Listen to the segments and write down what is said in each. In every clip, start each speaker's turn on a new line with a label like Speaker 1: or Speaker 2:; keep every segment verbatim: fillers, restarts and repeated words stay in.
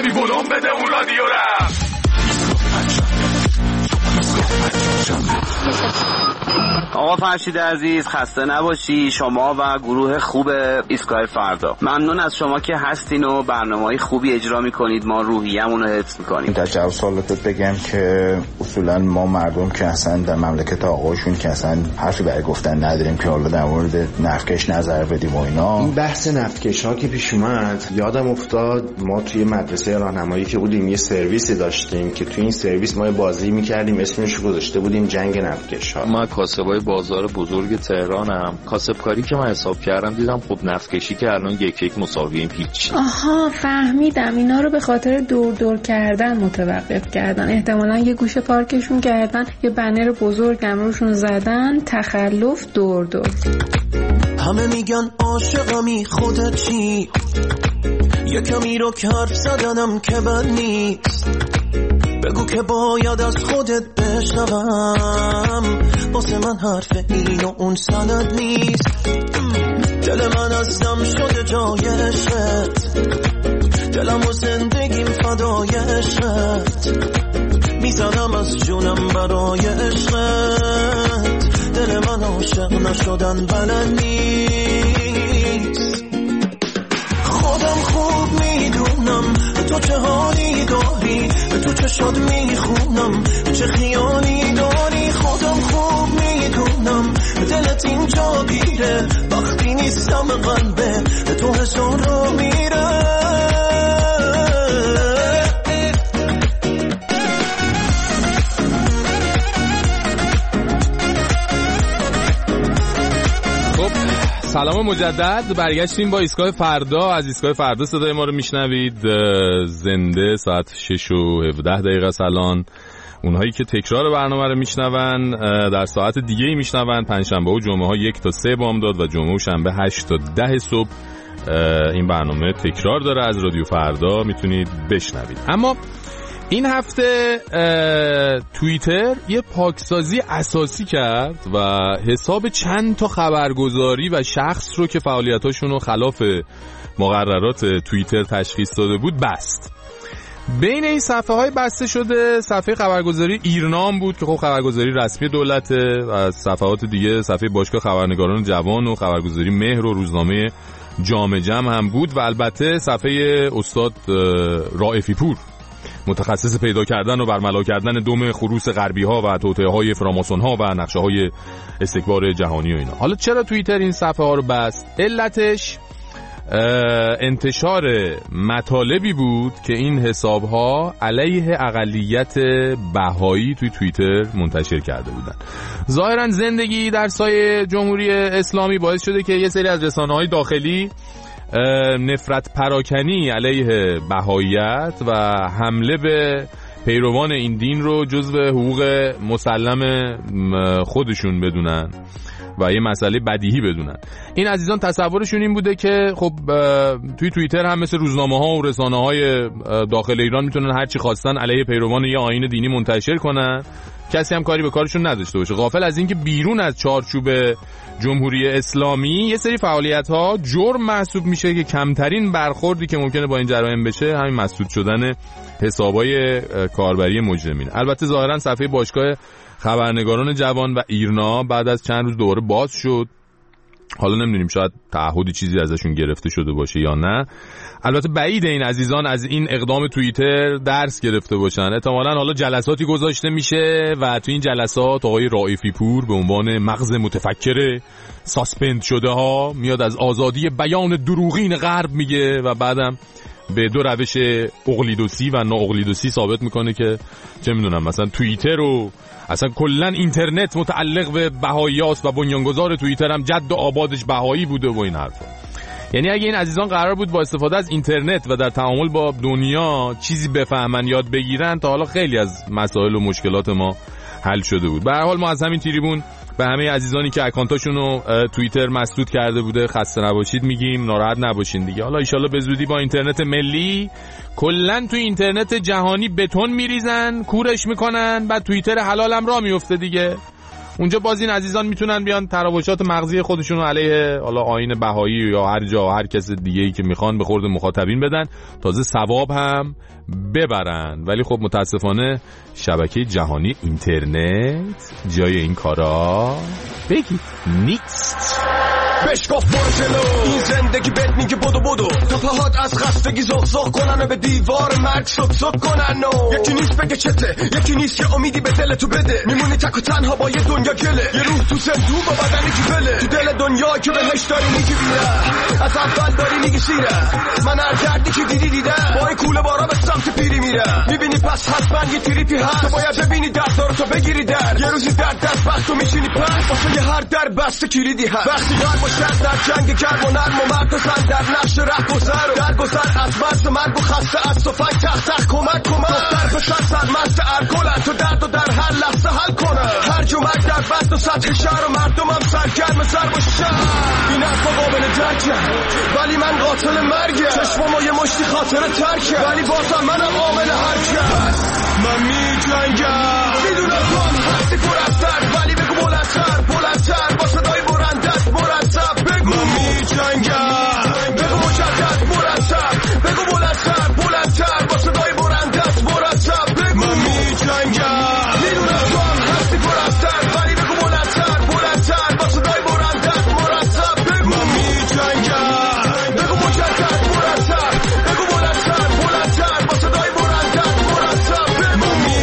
Speaker 1: داری ولوم بده اون رادیو را.
Speaker 2: آقا فرشید عزیز خسته نباشی، شما و گروه خوب ایستگاه فردا. ممنون از شما که هستین و برنامه‌های خوبی اجرا میکنید، ما روحیه‌مون رو حفظ میکنیم.
Speaker 3: در جواب سوالتت بگم که اصولا ما مردم که اصلا در مملکت آقایشون که اصلا حرفی برای گفتن نداریم که حالا در مورد نفتکش نظر بدیم و اینا.
Speaker 4: این بحث نفتکش ها که پیش اومد یادم افتاد ما توی مدرسه راهنمایی که بودیم یه سرویسی داشتیم که توی این سرویس ما بازی میکردیم، اسمش رو گذاشته بودیم جنگ نفتکش ها.
Speaker 5: ما کاسبای بازار بزرگ تهرانم، کاسبکاری که من حساب کردم دیدم خب نفتکشی که الان یک یک مساوی هیچ.
Speaker 6: آها فهمیدم، اینا رو به خاطر دور دور کردن متوقف کردن، احتمالاً یه گوشه پارکشون کردن، یه بنر بزرگ هم روشون زدن، تخلف دور دور.
Speaker 7: همه میگن عاشقمی خودت چی، یه کمی رو که حرف زدنم که بد نیست، بگو که باید از خودت بشنوم، واسه من حرف این و اون سند نیست، دل من از دم شده جای عشقت، دلم و زندگیم فدای عشقت، میزنم از جونم برای عشقت، دل من عاشق نشدن بلد نیست، خودم خوب میدونم تو چه حالی داری، تو چه شاد میخونم چه خیالی داری، خودم خوب میدونم دلت اینجا گیره وقتی نیستم قلبه تو حسان رو میره.
Speaker 8: سلام مجدد، برگشتیم با ایستگاه فردا. از ایستگاه فردا صدای ما رو میشنوید زنده ساعت شش و هفده دقیقه الان. اونهایی که تکرار برنامه رو میشنون در ساعت دیگه ای میشنون، پنجشنبه و جمعه ها یک تا سه بامداد و جمعه و شنبه هشت تا ده صبح این برنامه تکرار داره، از رادیو فردا میتونید بشنوید. اما این هفته توییتر یه پاکسازی اساسی کرد و حساب چند تا خبرگزاری و شخص رو که فعالیتاشون رو خلاف مقررات توییتر تشخیص داده بود بست. بین این صفحه های بسته شده صفحه خبرگزاری ایرنام بود که خب خبرگزاری رسمی دولته، و از صفحات دیگه صفحه باشگاه خبرنگاران جوان و خبرگزاری مهر و روزنامه جامع جمع هم بود، و البته صفحه استاد رائفی پور متخصص پیدا کردن و برملا کردن دم خروس غربی ها و توطئه های فراماسون ها و نقشه های استکبار جهانی و اینا. حالا چرا توییتر این صفحه ها رو بست؟ علتش انتشار مطالبی بود که این حساب ها علیه اقلیت بهایی توی توییتر منتشر کرده بودن. ظاهرا زندگی در سایه جمهوری اسلامی باعث شده که یه سری از رسانه‌های داخلی نفرت پراکنی علیه بهاییت و حمله به پیروان این دین رو جزو حقوق مسلم خودشون بدونن و یه مسئله بدیهی بدونن. این عزیزان تصورشون این بوده که خب توی توییتر هم مثل روزنامه ها و رسانه های داخل ایران میتونن هرچی خواستن علیه پیروان یه آیین دینی منتشر کنن، کسی هم کاری به کارشون نداشته باشه، غافل از اینکه بیرون از چارچوب جمهوری اسلامی یه سری فعالیت ها جرم محسوب میشه که کمترین برخوردی که ممکنه با این جرایم بشه همین مسدود شدن حسابای کاربری مجرمین. البته ظاهرا صفحه باشگاه خبرنگاران جوان و ایرنا بعد از چند روز دوباره باز شد. حالا نمیدونیم شاید تعهدی چیزی ازشون گرفته شده باشه یا نه. البته بعید این عزیزان از این اقدام توییتر درس گرفته باشن. احتمالاً حالا جلساتی گذاشته میشه و تو این جلسات آقای رائفی پور به عنوان مغز متفکر ساسپند شده ها میاد از آزادی بیان دروغین غرب میگه و بعدم به دو روش اقلیدوسی و نا اقلیدوسی ثابت میکنه که چه میدونم مثلا توییتر و اصلا کلا اینترنت متعلق به بهاییاست و بنیانگذار توییتر هم جد و آبادش بهایی بوده و این حرفا. یعنی اگه این عزیزان قرار بود با استفاده از اینترنت و در تعامل با دنیا چیزی بفهمن یاد بگیرن تا حالا خیلی از مسائل و مشکلات ما حل شده بود. به هر حال ما از همین تریبون به همه عزیزانی که اکانتاشون رو توییتر مسدود کرده بوده خسته نباشید میگیم، ناراحت نباشین دیگه. حالا ان شاءالله به زودی با اینترنت ملی کلا تو اینترنت جهانی بتون میریزن، کورش میکنن، بعد توییتر حلالم راه میفته دیگه. اونجا باز این عزیزان میتونن بیان تراوشات مغزی خودشون رو علیه حالا آیین بهایی یا هر جا هر کس دیگه‌ای که میخوان به خورد مخاطبین بدن، تازه ثواب هم ببرن. ولی خب متاسفانه شبکه جهانی اینترنت جای این کارا بگید نیست.
Speaker 7: بهش گفت برو جلو، این زندگی بهت میگه بدو بدو، تا پاهات از خستگی زغ زغ کنن و به دیوار مرگ سک سک کنن. و یکی نیست بگه چته، یکی نیست که امیدی به دل تو بده، میمونی تک و تنها با یه دنیا گله، یه روح تو زندون با بدنی که بله، تو دل دنیا که بهش داری میگی بیره، از اول داری میگی سیره، من هر دردی که دیدی دیدم، با این کوله بارا به سمت پیری میره، میبینی پس حتما یه تریپی هست، تو باید ببینی درد دارو تو بگیری در، یه روزی درد دست بخت و میشینی پس، واسه هر در بسته کلیدی هست، وقتی قلب و شرط در جنگ گرم و نرم و مرد و زن در نقش ره گذر و در گذر از مرز مرگ و خسته از صفک تخت تخت کمک کمک دختر پسر سرمست ارگلن تو درد و در هر لحظه حل کنه، هر جمعک در بست و سطح شهر و مردم هم سرگرم سر و شهر، این حرفا قابل درکه ولی من قاتل مرگه، چشمم و یه مشتی خاطر ترکه ولی بازم منم عامل حرکت، من می جنگم میدونم تو هم هستی پر از درد ولی بگو بلندتر بلندتر با صدای برندت مرتب بگو من می جنگم، بگو مجدد مرتب بگو بلندتر بلندتر با صدای برندت مرتب بگو من می جنگم، میدونم تو هم هستی پر از درد ولی بگو بلندتر بلندتر با صدای برندت مرتب بگو من می جنگم، بگو مجدد مرتب بگو بلندتر بلندتر با صدای برندت مرتب بگو من می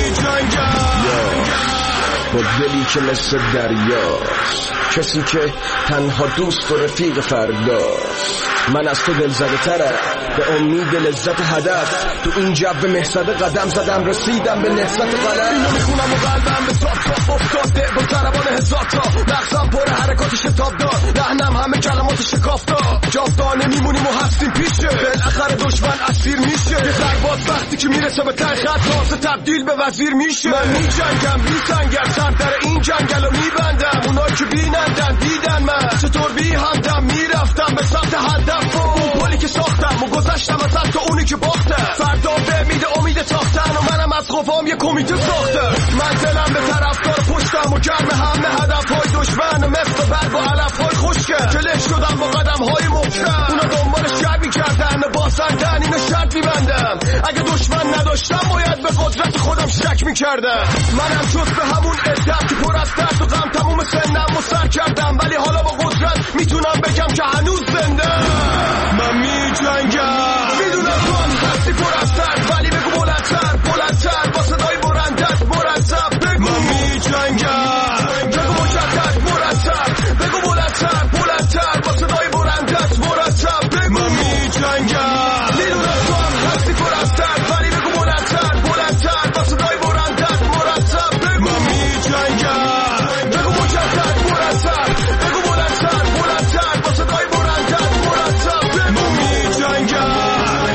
Speaker 7: جنگم.
Speaker 9: با دلی که مثل دریاست، کسی که تنها دوست و رفیق فرداست، من از تو دل زده ترم به امید لذت هدف، تو این جو محصده قدم زدم رسیدم به نهضت قلم،
Speaker 7: اینو میخونم و قلبم به صاف صاف افتاده با ضربان هزار تا، مغزم پر حرکات شتاب داد، لحنم همه کلمات شکاف داد، جاودانه میمونیم و هستیم پیشه، بالاخره دشمن اسیر میشه، یه ضربات وقتی که میرسه به ته خط تازه تبدیل به وزیر میشه، من میجنگم میسنگم سر در این جنگل رو میبندم، اونایی که بینندن دیدن من چطور بی همدم میرفتم به سمت هدف، اون پلی که ساختم و گذشتم از تو اونی که باختم، فردا به امید امید تاختن و منم از خوفام یه کمیته ساختم، من دلم به طرفدار پشتم و گرم همه هدفهای دشمن مثل برگ و علفهای خشکه، جلوه شدم با قدمهای محکم، اونا دنبال شب میکردن باسندن اینو شرط میبندم، اگه دشمن نداشتم باید به قدرت خودم شک میکردم، منم جز به همون عدت که پر از درد و غم تموم سنم و سر کردم، ولی حالا با قدرت میتونم بگم که هنوز زنده من می جنگم، میدونم تو هم هستی پر از درد ولی بگو بلندتر بلندتر با صدای برندت مرتب بگو من می جنگم، بگو مجدد مرتب بگو بلندتر بلندتر با صدای برندت مرتب بگو من می جنگم، میدونم تو هم هستی پر از درد ولی بگو بلندتر بلندتر با صدای برندت مرتب بگو من می جنگم، بگو مجدد مرتب بگو بلندتر بلندتر با صدای برندت مرتب بگو می جنگم.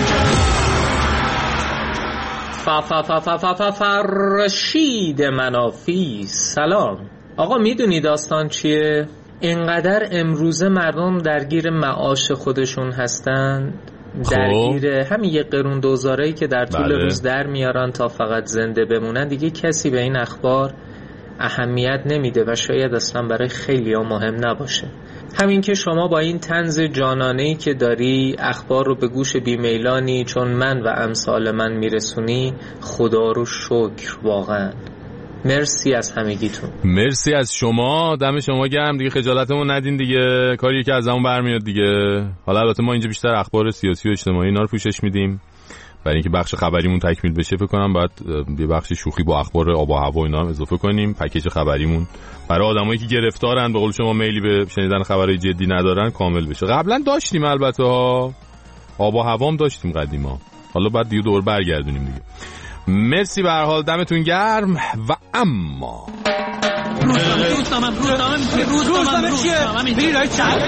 Speaker 10: فرشید منافی سلام آقا، میدونی داستان چیه؟ اینقدر امروزه مردم درگیر معاش خودشون هستند، درگیر همین یه قرون دوزارهی که در طول بله. روز در میارن تا فقط زنده بمونن، دیگه کسی به این اخبار اهمیت نمیده و شاید اصلا برای خیلی ها مهم نباشه. همین که شما با این طنز جانانه‌ای که داری اخبار رو به گوش بیمیلانی چون من و امثال من میرسونی، خدا رو شکر واقعا. مرسی از همگیتون.
Speaker 8: مرسی از شما، دم شما گرم دیگه، خجالتمون ندین دیگه، کاری که از همون برمیاد دیگه. حالا البته ما اینجا بیشتر اخبار سیاسی و اجتماعی اینا رو پوشش میدیم، برای اینکه بخش خبریمون تکمیل بشه فکر کنم باید یه بخش شوخی با اخبار آب و هوا اینا هم اضافه کنیم. پکیج خبریمون برای آدمایی که گرفتارن، به قول شما میلی به شنیدن خبرهای جدی ندارن، کامل بشه. قبلا داشتیم البته ها، آب و هوا هم داشتیم قدیما، حالا بعد دیگه دور برگردونیم دیگه. مرسی به هر حال، دمتون گرم. و اما
Speaker 11: روزنامه روزنامه روزنامه روزنامه چیه؟ بیرای چند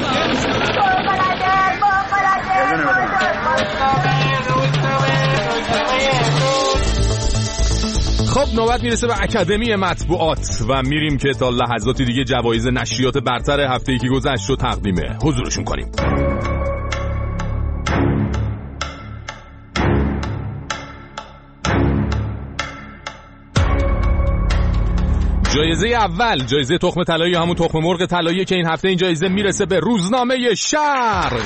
Speaker 8: خب نوبت میرسه به اکادمی مطبوعات و میریم که تا لحظاتی دیگه جوایز نشریات برتر هفته‌ای که گذشت رو تقدیم حضورشون کنیم. جایزه اول، جایزه تخم طلایی، همون تخم مرغ طلایی که این هفته این جایزه میرسه به روزنامه شرق.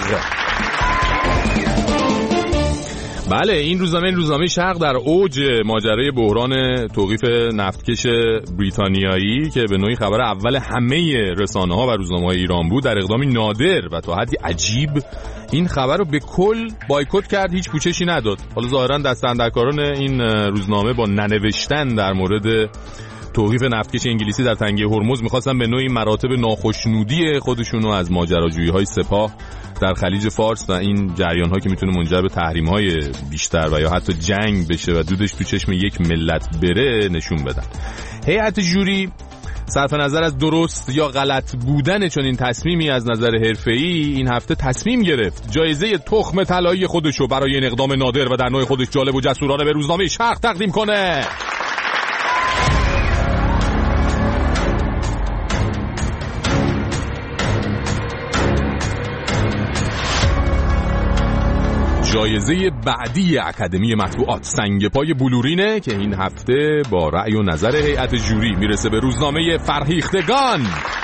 Speaker 8: بله، این روزنامه این روزنامه شرق در اوج ماجرای بحران توقیف نفتکش بریتانیایی که به نوعی خبر اول همه رسانه‌ها و روزنامه‌های ایران بود، در اقدامی نادر و تا حدی عجیب این خبر رو به کل بایکوت کرد، هیچ پوچشی نداد. حالا ظاهراً دست اندرکاران این روزنامه با ننوشتن در مورد توقیف نفتکش انگلیسی در تنگه هرمز می‌خواستن به نوعی مراتب ناخشنودی خودشونو از ماجراجویی‌های سپاه در خلیج فارس و این جریان‌ها که میتونه منجر به تحریم‌های بیشتر و یا حتی جنگ بشه و دودش تو چشم یک ملت بره نشون بدن. هیئت جوری صرف نظر از درست یا غلط بودن چون این تصمیمی از نظر حرفه‌ای این هفته تصمیم گرفت جایزه تخم طلایی خودشو برای این اقدام نادر و در نوع خودش جالب و جسورانه به روزنامه شرق تقدیم کنه. جایزه بعدی اکادمی مطبوعات سنگ پای بلورینه که این هفته با رأی و نظر هیئت جوری میرسه به روزنامه فرهیختگان.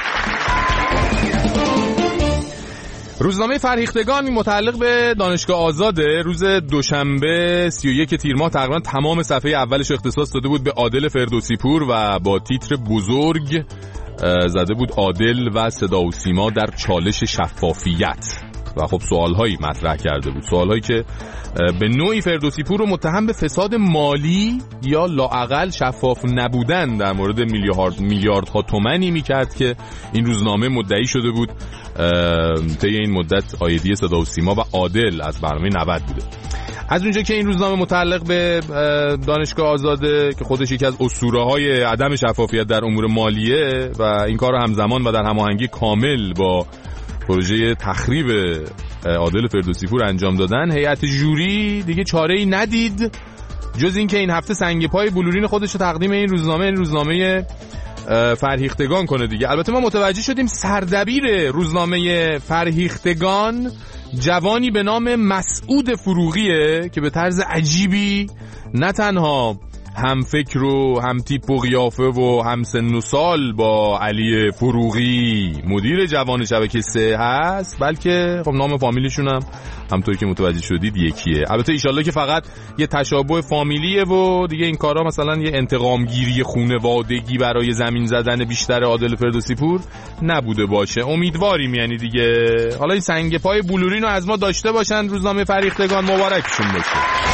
Speaker 8: روزنامه فرهیختگان متعلق به دانشگاه آزاده، روز دوشنبه سی و یک تیر ماه تقریبا تمام صفحه اولش اختصاص داده بود به عادل فردوسی پور و با تیتر بزرگ زده بود عادل و صدا و سیما در چالش شفافیت و خب سوالهایی مطرح کرده بود، سوالهایی که به نوعی فردوسی پور رو متهم به فساد مالی یا لااقل شفاف نبودن در مورد میلیارد میلیاردها تومانی میکرد که این روزنامه مدعی شده بود طی این مدت آیدی صدا و سیما و عادل از برنامه نود بوده. از اونجا که این روزنامه متعلق به دانشگاه آزاده که خودش یکی از اسطوره‌های عدم شفافیت در امور مالیه و این کار رو همزمان و در هماهنگی کامل با پروژه تخریب عادل فردوسی پور انجام دادن، هیئت جوری دیگه چاره‌ای ندید جز این که این هفته سنگ پای بلورین خودش رو تقدیم این روزنامه این روزنامه فرهیختگان کنه دیگه. البته ما متوجه شدیم سردبیر روزنامه فرهیختگان جوانی به نام مسعود فروغیه که به طرز عجیبی نه تنها هم فکر و هم تیپ و قیافه و هم سن و سال با علی فروغی مدیر جوان شبکه سه هست، بلکه خب نام فامیلیشون هم همونطوری که متوجه شدید یکیه. البته ایشالله که فقط یه تشابه فامیلیه و دیگه این کارا مثلا یه انتقامگیری خانوادگی برای زمین زدن بیشتر عادل فردوسی پور نبوده باشه، امیدواریم یعنی دیگه. حالا این سنگ پای بلورین رو از ما داشته باشن، روزنامه فرهیختگان مبارکشون باشه.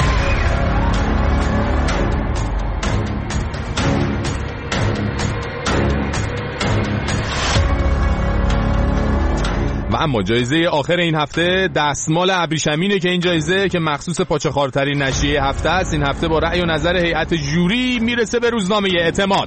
Speaker 8: و اما جایزه آخر این هفته دستمال ابریشمینه که این جایزه که مخصوص پاچه‌خوارترین نشریه هفته است این هفته با رأی و نظر هیئت جوری میرسه به روزنامه اعتماد.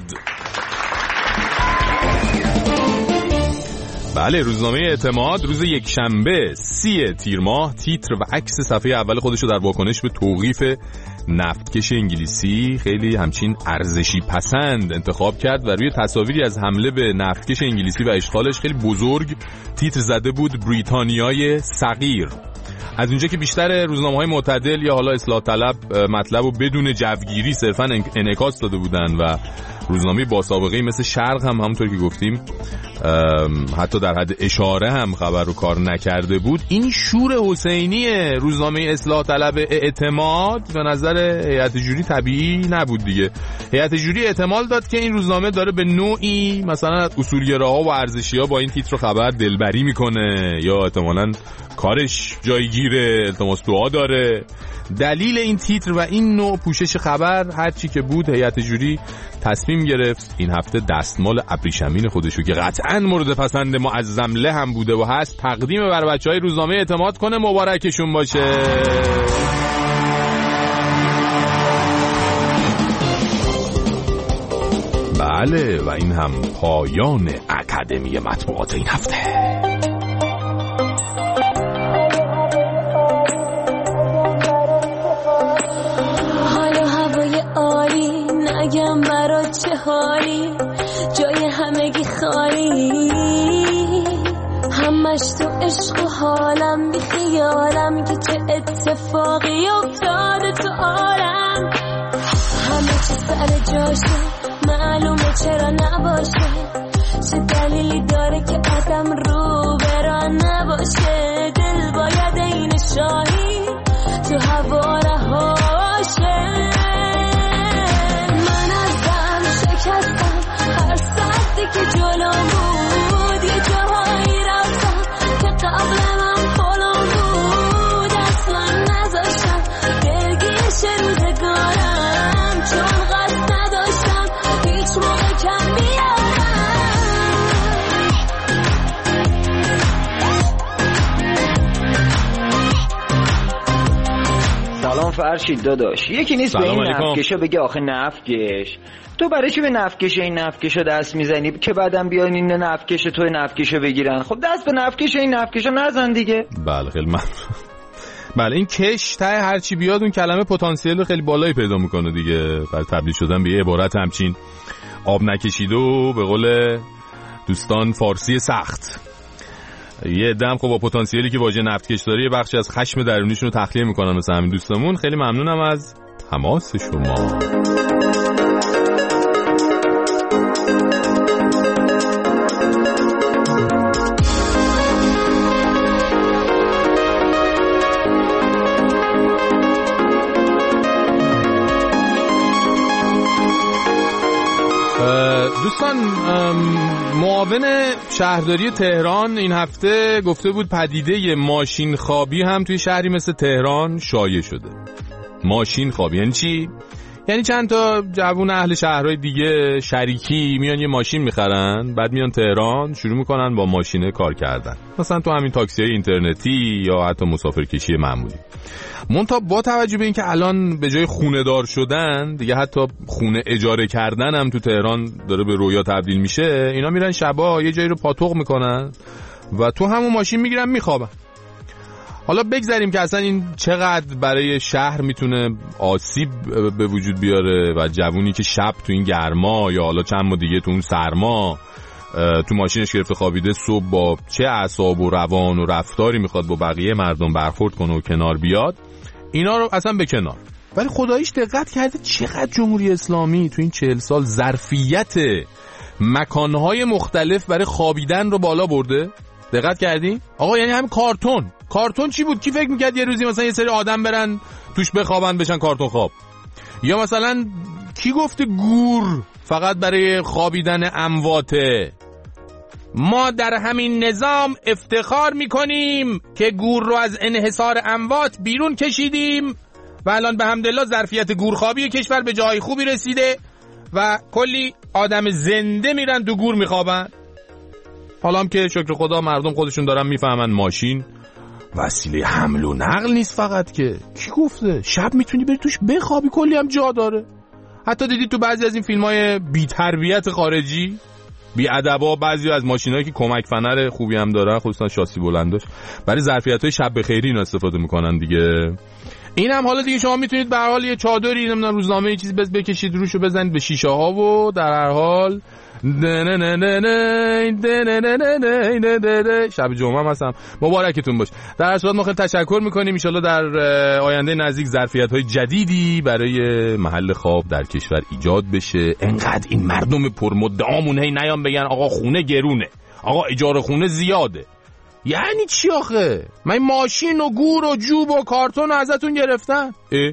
Speaker 8: بله، روزنامه اعتماد روز یک شنبه سی تیر ماه تیتر و عکس صفحه اول خودش رو در واکنش به توقیف نفتکش انگلیسی خیلی همچین ارزشی پسند انتخاب کرد و روی تصاویری از حمله به نفتکش انگلیسی و اشغالش خیلی بزرگ تیتر زده بود بریتانیای صغیر. از اونجا که بیشتر روزنامه‌های معتدل یا حالا اصلاح طلب مطلب رو بدون جوگیری صرفاً انعکاس داده بودن و روزنامه با سابقه مثل شرق هم همونطور که گفتیم حتی در حد اشاره هم خبر رو کار نکرده بود، این شور حسینی روزنامه اصلاح طلب اعتماد به نظر هیئت جوری طبیعی نبود دیگه. هیئت جوری احتمال داد که این روزنامه داره به نوعی مثلا اصولگراها و ارزشی‌ها با این تیتر خبر دلبری میکنه یا احتمالاً کارش جایگیره، التماس دعا داره. دلیل این تیتر و این نوع پوشش خبر هرچی که بود، هیئت جوری تصمیم گرفت این هفته دستمال ابریشمین خودشو که قطعاً مورد پسند معظم له هم بوده و هست تقدیم بر بچهای روزنامه اعتماد کنه. مبارکشون باشه. بله، و این هم پایان اکادمی مطبوعات این هفته.
Speaker 12: نگم برا چه حالی، جای همگی خالی، همش تو عشق و حالم، بی خیالم که چه اتفاقی افتاده تو عالم. همه چه سر جاشه، معلومه چرا نباشه، چه دلیلی داره که آدم رو برا نباشه. دل باید این شاهی تو هوا رهاشه. من ازم شکستم هر سختی که جلو بود، یه جاهایی رفتم که قبل من پلم بود. اصلا نذاشتم درگیش روزگارم، چون قصد نداشتم هیچ موقع کم بیارم.
Speaker 13: سلام فرشید داداش، یکی نیست به این نفکشا بگه آخه نفکش. تو برای چی به نفکش این نفکشا دست میزنی که بعدم بیان این نفکش تو نفکشا بگیرن؟ خب دست به نفکش این نفکشا نزن دیگه.
Speaker 8: بله خیلی ممنون. بله این کش ته هرچی بیاد اون کلمه پتانسیل خیلی بالایی پیدا میکنه دیگه، برای تبدیل شدن به یه عبارت همچین آب نکشیده و به قول دوستان فارسی سخت. یه دم خب با پتانسیلی که واژه نفتکش داره یه بخشی از خشم درونیشون رو تخلیه میکنن مثل همین دوستمون. خیلی ممنونم از تماس شما. دوستان معاون شهرداری تهران این هفته گفته بود پدیده ماشین خوابی هم توی شهری مثل تهران شایع شده. ماشین خوابی یعنی چی؟ یعنی چند تا جوون اهل شهرهای دیگه شریکی میان یه ماشین میخرن، بعد میان تهران شروع میکنن با ماشینه کار کردن، مثلا تو همین تاکسی‌های اینترنتی یا حتی مسافرکشی معمولی. منتها با توجه به اینکه الان به جای خونه دار شدن دیگه حتی خونه اجاره کردن هم تو تهران داره به رویا تبدیل میشه، اینا میرن شبا یه جایی رو پاتوق میکنن و تو همون ماشین میگیرن میخوابن. حالا بگذاریم که اصلا این چقدر برای شهر میتونه آسیب به وجود بیاره و جوونی که شب تو این گرما یا حالا چند ماه دیگه تو اون سرما تو ماشینش گرفته خوابیده، صبح با چه اعصاب و روان و رفتاری میخواد با بقیه مردم برخورد کنه و کنار بیاد، اینا رو اصلا به کنار. ولی خداییش دقت کرده چقدر جمهوری اسلامی تو این چهل سال ظرفیت مکانهای مختلف برای خوابیدن رو بالا برده؟ دقت کردی؟ آقا یعنی همین کارتون کارتون چی بود؟ کی فکر میکرد یه روزی مثلا یه سری آدم برن توش بخوابن بشن کارتون خواب؟ یا مثلا کی گفته گور فقط برای خوابیدن امواته؟ ما در همین نظام افتخار میکنیم که گور رو از انحصار اموات بیرون کشیدیم و الان به حمدالله ظرفیت گورخوابی کشور به جای خوبی رسیده و کلی آدم زنده میرن تو گور میخوابن. حالا هم که شکر خدا مردم خودشون دارن میفهمن ماشین وسیله حمل و نقل نیست فقط، که کی گفته شب میتونی بری توش بخوابی، کلی هم جا داره. حتی دیدید تو بعضی از این فیلم‌های بی تربیت خارجی بی ادبا بعضی از ماشینایی که کمک فنر خوبی هم دارن، خصوصا شاسی بلنداش، برای ظرفیت‌های شب بخیری اینا استفاده میکنن دیگه. این هم حالا دیگه شما میتونید به هر حال یه چادری نمیدونم روزنامه یه چیزی بس بکشید روشو بزنید به شیشه ها و در هر حال شب جمعه هم هستم مبارکتون باش. در هر صورت ما خیلی تشکر میکنیم. ان شاءالله در آینده نزدیک ظرفیت‌های جدیدی برای محل خواب در کشور ایجاد بشه. انقدر این مردم پرمدعامون هی نیان بگن آقا خونه گرونه، آقا اجاره خونه زیاده. یعنی چی آخه؟ من ماشین و گور و جوب و کارتون ازتون گرفتن؟ اه؟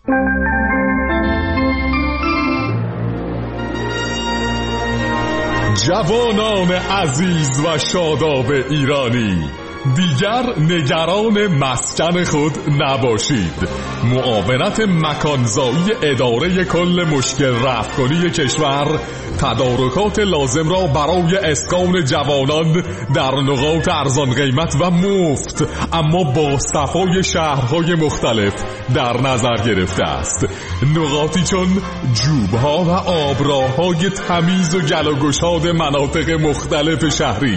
Speaker 14: جوانان عزیز و شاداب ایرانی، دیگر نگران مسکن خود نباشید. معاونت مکانزایی اداره کل مشکل رفع‌کنی کشور تدارکات لازم را برای اسکان جوانان در نقاط ارزان قیمت و مفت اما با صفای شهرهای مختلف در نظر گرفته است. نقاطی چون جوبها و آبراههای تمیز و گلوگشاد مناطق مختلف شهری،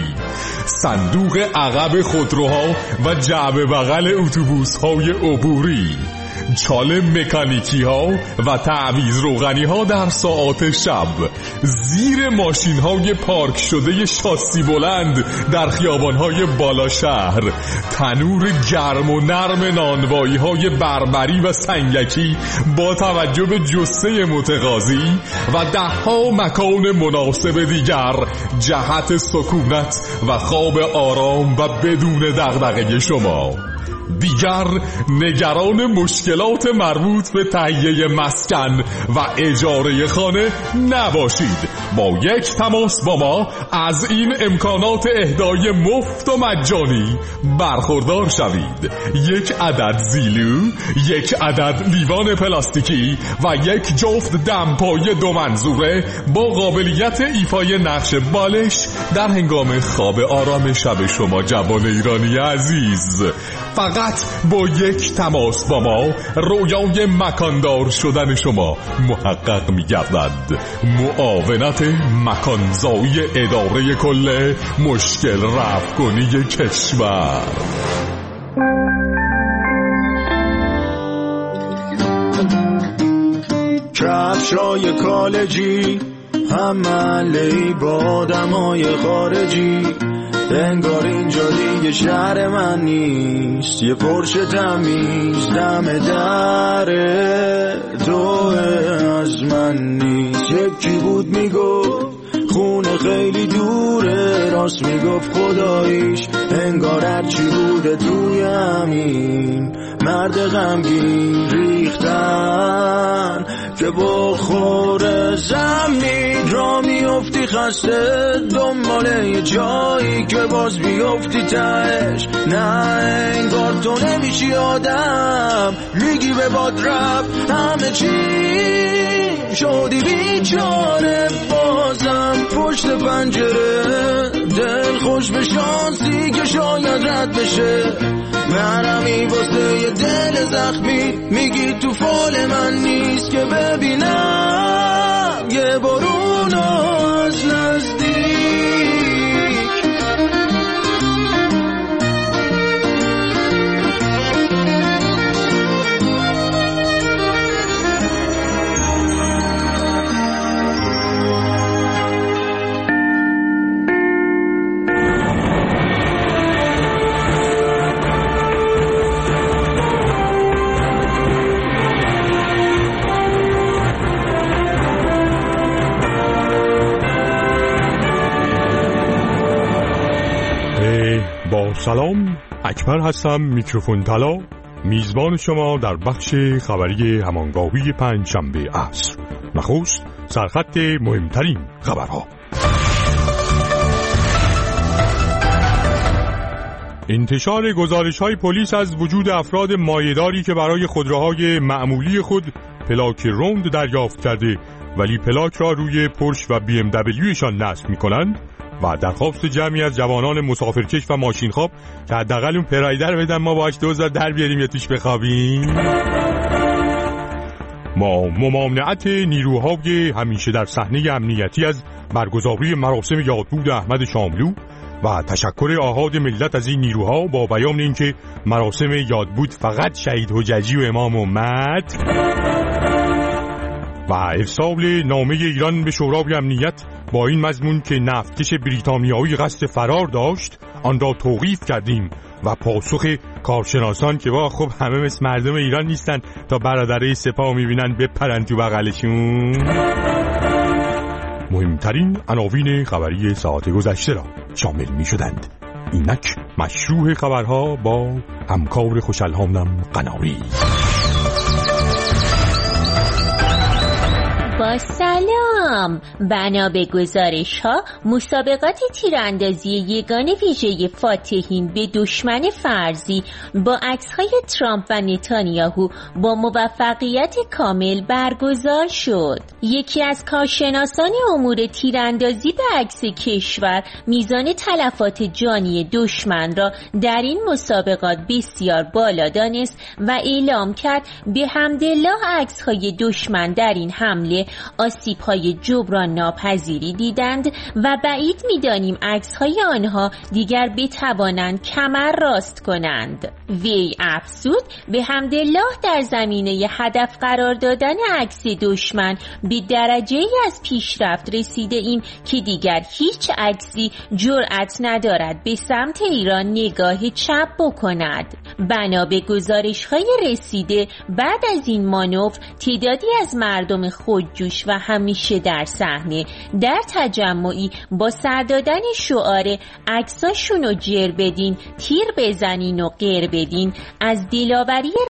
Speaker 14: صندوق عقب خودروها و جعبه بغل اتوبوس‌های عبوری، چاله مکانیکی ها و تعویض روغنی ها در ساعات شب، زیر ماشین های پارک شده شاسی بلند در خیابان های بالا شهر، تنور گرم و نرم نانوایی های بربری و سنگکی با توجه به جثه متقاضی و ده ها مکان مناسب دیگر جهت سکونت و خواب آرام و بدون دغدغه شما. دیگر نگران مشکلات مربوط به تهیه مسکن و اجاره خانه نباشید. با یک تماس با ما از این امکانات اهدای مفت و مجانی برخوردار شوید. یک عدد زیلو، یک عدد لیوان پلاستیکی و یک جفت دمپای دو منظوره با قابلیت ایفای نقش بالش در هنگام خواب آرام شب شما جوان ایرانی عزیز. فقط با یک تماس با ما رویای مکاندار شدن شما محقق می گردد. معاونت مکانزایی اداره کل مشکل رفع کنی کشور.
Speaker 7: کفشای کالجی همالی با آدمای خارجی، انگار اینجا دیگه شهر من نیست. یه پرشه تمیز دم دره دوه از من نیست. یکی بود میگفت خونه خیلی دوره، راست میگفت خداییش انگار هرچی بوده توی همین مرد غمگین ریختن که بخور زمین را میفتی خسته دنبال یه جایی که باز بیفتی تهش. نه انگار تو نمیشی آدم، میگی به باد رفت همه چی، شدی بیچاره بازم پشت پنجره. دل خوش به شانسی که شاید رد بشه، منمی واسه یه دل زخمی میگی تو فال من نیست که ببینم یه بارون از نزدیک.
Speaker 14: با سلام، اکبر هستم، میکروفون طلا، میزبان شما در بخش خبری همانگاهی پنجشنبه عصر. نخست سرخط مهمترین خبرها. انتشار گزارش‌های پلیس از وجود افراد مایه‌داری که برای خودروهای معمولی خود پلاک روند دریافت کرده ولی پلاک را روی پورش و بی ام دبلیوشان نصب می‌کنند و درخواست جمعی از جوانان مسافرکش و ماشینخواب که حداقل اون پرایدر بدن ما باهاش دوزار در بیاریم یا توش بخوابیم. ما ممانعت نیروهای همیشه در صحنه امنیتی از برگزاری مراسم یادبود احمد شاملو و تشکر آحاد ملت از این نیروها با بیان اینکه مراسم یادبود فقط شهید حججی و امام امت و ارسال نامه ایران به شورای امنیت با این مضمون که نفتکش بریتانیایی قصد فرار داشت آن را توقیف کردیم و پاسخ کارشناسان که با خب همه مثل مردم ایران نیستن تا برادره سپاه میبینن بپرن تو بغلشون. مهمترین عناوین خبری ساعت گذشته را شامل می شدند. اینک مشروع خبرها با همکار خوشالهامم قناری.
Speaker 15: با سلام. بنا به گزارش ها مسابقات تیراندازی یگان ویژه فاتحین به دشمن فرضی با عکس های ترامپ و نتانیاهو با موفقیت کامل برگزار شد. یکی از کارشناسان امور تیراندازی به عکس کشور میزان تلفات جانی دشمن را در این مسابقات بسیار بالا دانست و اعلام کرد به حمدالله عکس های دشمن در این حمله آسیب های جبران ناپذیری دیدند و بعید می‌دانیم عکس‌های آنها دیگر بتوانند کمر راست کنند. وی افزود به حمدالله در زمینه هدف قرار دادن عکس دشمن به درجه‌ای از پیشرفت رسیده ایم که دیگر هیچ عکسی جرأت ندارد به سمت ایران نگاه چپ بکند. بنا به گزارش‌های رسیده بعد از این مانور تعدادی از مردم خودجوش و همیشه در صحنه در تجمعی با سر دادن شعار عکساشونو جر بدین، تیر بزنین و غیر بدین از دلاوری